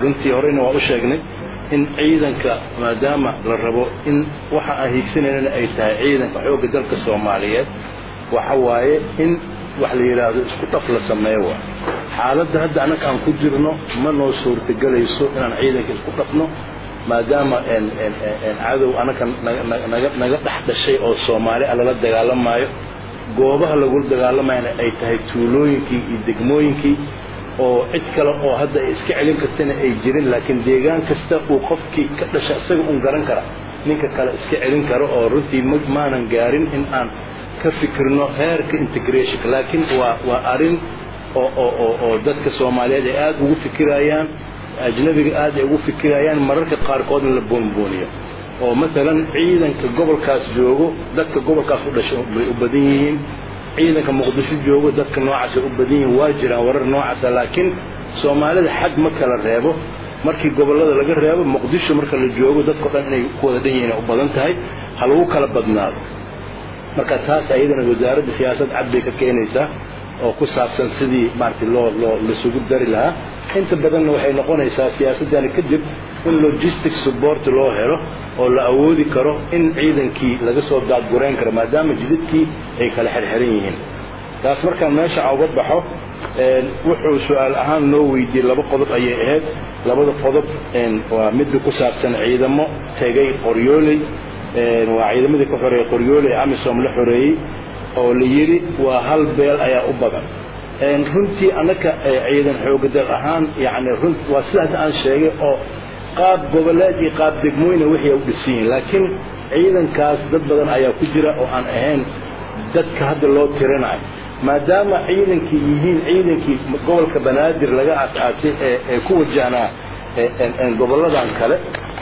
runtii horeyna waa u sheegnay in ciidanka maadaama la rabo in waxa aan hiigsanayna ay tahay ciidanka xoogga dalka Soomaaliyeed waxa waaye in wax la yiraahdo isku dhaf la sameeyo xaaladda hadda anaka aan ku jirno ma noo suurtagelayso inaan ciidanka isku dhafno maadaama cadow anaka naga dhaxdashay oo Soomaali la dagaalamayo goobaha lagu dagaalamayna ay tahay tuulooyinkii iyo degmooyinkii oo cid kale oo hadda iska celin kartana ay jirin laakiin deegaan kasta uu qofkii ka dhashay isaga uu garan kara ninka kale iska celin karo oo runtii maanan gaarin in aan ka fikirno heerka integration laakiin waa arin oo dadka Soomaaliyeed ay aad ugu fikirayaan ajnabiga aad ay ugu fikirayaan mararka qaar kood la boonbooniyo oo mesela ciidanka gobolkaas joogo dadka gobolkaas u dhashay u badan yihiin ciidanka Muqdisho joogo dadka noocaas u badan yihiin waa jiraan warar noocaas laakiin Soomaalida xad ma kala reebo markii gobolada laga reebo Muqdisho marka la joogo dadka dhan inay ku wada dhanyihiin u badan tahay hal uu kala badnaado marka taas ayadana wasaaradda siyaasadda cad bay ka keenaysaa oo ku saabsan sidii maartay loo sugu dari lahaa inta badan waxay noqonaysaa siyaasaddan kadib in logistic support loo helo oo la awoodi karo in ciidankii laga soo daadgurayn karo maadaama jidadkii ay kala xirxiran yihiin taas markaan meesha uga baxo wuxuu su'aal ahaan noo weydiiyay laba qodob ayay ahayd labada qodob waa mid ku saabsan ciidamo tagay Qoryooley waa ciidamadii ka xoreeyay Qoryooley Amisom la xoreeyay oo la yiri waa hal beel ayaa u badan runtii anaka ciidan xoog dal ahaan yaani runtii waa sida aan sheegay oo qaab goboleed iyo qaab degmooyin wixii u dhiseen laakiin ciidankaas dad badan ayaa ku jira oo aan ahayn dadka hadda loo tirinayo maadaama ciidankii yihiin ciidankii gobolka Banaadir laga aasaasay ee ku wajahnaa goboladan kale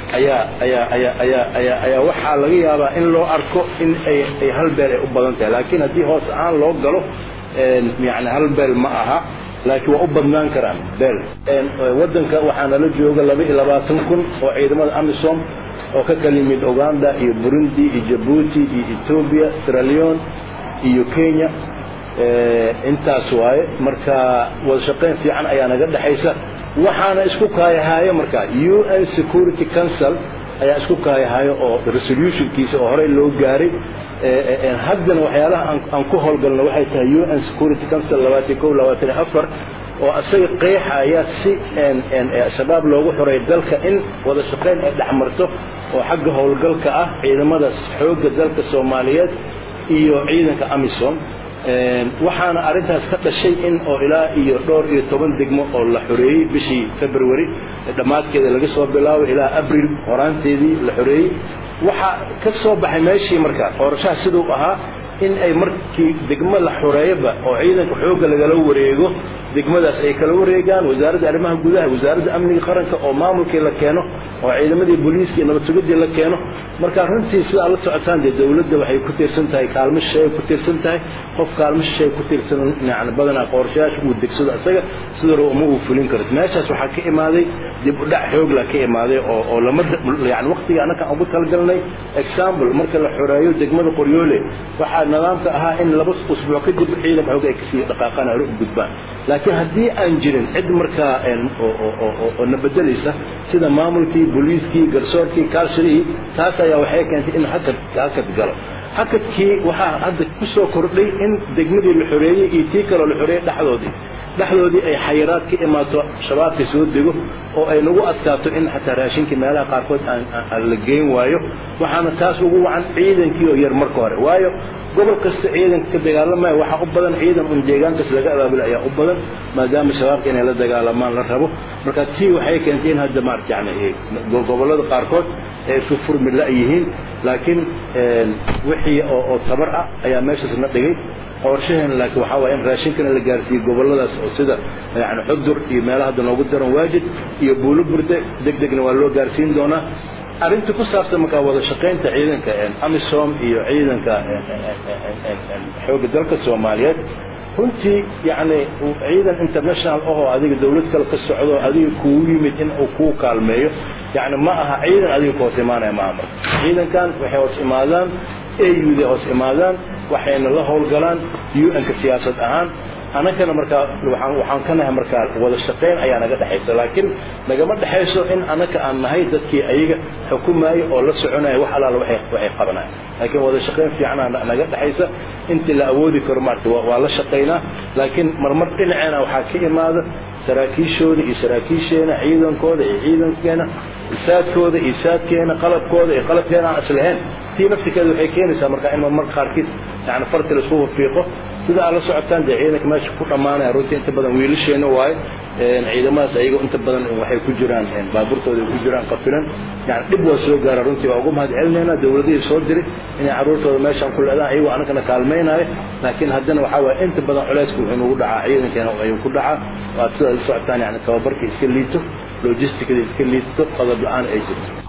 ayaa waxa laga yaabaa in loo arko in ay hal beel u badan tahay laakiin hadii hoos aan loo galo يعني هل بل معها لكن وأبدنا كرام بل ودنك وحنا لجوجا لبي إلى باتنكم وعيدما أمسهم وككلمة أوغندا بوروندي جيبوتي إثيوبيا سيراليون كينيا انت سواي مركا وشقين في عن أيانا قد حيسا وحنا اسكوك هاي مركا UN Security Council ayaa isku kaayahay oo resolution kiisa oo hore loo gaaray haddana waxyaalaha aan ku howlgalno waxay tahay UN Security Council 2124 oo asaga qeexaya si shabaab loogu xoreeyo dalka in wada shaqeyn ay dhaxmarto oo xagga howlgalka ah ciidamada xoogga dalka Soomaaliyeed iyo ciidanka Amisom waxaana arintaas ka dhashay in oo ilaa iyo dhowr iyo 10 degmo oo la xoreeyay bishii February dhamaadkeeda laga soo bilaabo ilaa April horaanteedii la xoreeyay waxa ka soo baxay meeshii marka qorshaha sidoo ahaa in ay markii degmo la xoreeyaba oo ciidanka xoogga laga wareego degmadaas ay kala wareegaan wasaaradda arrimaha gudaha wasaaradda amniga qaranka oo maamulkii la keeno oo ciidamadii booliiska nabad sugidda la keeno marka runtii sida la socotaan dawladda waxay ku tiirsan tahay kaalmo shay ku tiirsan tahay qof kaalmo shay ku tiirsan yani badana qorshayaasha uu degsado asaga sida uu fulin karo meeshaas waxa ka imaaday dib u dhac xoog la ka imaaday oo lama yani waqtiga anaka ugu talgalnay example marka la xoreeyo degmada Qoryooley waxa nidaamka ahaa in laba usbuuc kadib ciidan xoog ay kasii dhaqaaqana u gudbaan laakiin hadii aan jirin cid marka oo nabadelaysa sida maamulkii booliiskii garsoorkii kaalshadii taas ayaa waxay keentay in hakad galo hakadkii waxa hadda ku soo kordhay in degmadii la xoreeyay iyo tii kale la xoreeyay dhaxdoodii ay xayiraad ka imaato shabaabka soo dego oo ay nagu adkaato in xataa raashinka meelaha qaarkood aan la geyn waayo waxaana taas ugu wacan ciidankii oo yar marka hore waayo gobol kasta ciidanka ka dagaalamay waxa u badan ciidan deegaankaas laga abaabul ayaa u badan maadaama shabaabka inay la dagaalamaan la rabo marka tii waxay keentay in hadda maartay yani gobolada qaarkood ay isku furmi la yihiin laakiin wixii oo tabar ah ayaa meeshaas na dhigay qorshahan laakiin waxa waa in raashinkana la gaarsiiyo goboladaas oo sida yani xudur iyo meelaha hadda noogu daran waajid iyo buulo burde degdegna waa loo gaarsiin doonaa arinta ku saabsan marka wada shaqeynta ciidanka Amisom iyo ciidanka xoogga dalka Soomaaliyeed runtii yani ciidan international oo adiga dawlad kale ka socdo adiga ku yimid in uu ku kaalmeeyo yani ma aha ciidan adiga ku hooseemanaya maamul ciidankan waxay hoos imaadaan AU hoos imaadaan waxayna la howlgalaan UN ka siyaasad ahaan أنا كنا وحن كنا ولا الشقين أي أنا قد حيس لكن نجمع حيسو إن أنا كأن هاي ذكي أي حكومة ولا سعنا وحلا وحي قرنا لكن ولا الشقين في أنا قد حيس أنت لا أودي كرمات ولا شقينا لكن مرمت إن أنا وحكي ماذا سراكيشنا عيدا كودا عيدا كنا إسات كودا إسات كنا قلب كودا قلب كنا أصلهن في نفس كذا حكينا سامرك إنه مرق خاركيس يعني فرق الأسبوع فيقه سيدا على سعتان دعينك ماشي كل أمانة روتي أنت بدن ويلش هنا واي عيدا ما سأيقو أنت بدن وحي كجران بابورتو دي كجران قفلا يعني دبوا سوق قرار روتي وعقوم هاد علمنا دولتي صدري إن عروتو ماشي كل أذان أيوة أنا كنا كالمين هاي لكن هدنا وحاول أنت بدن علاسكو إنه ودع عيدا كانوا أيوة كل دعاء وسعتان يعني كوابرك يسكليتو لوجستيك يسكليتو قضب الآن أيجت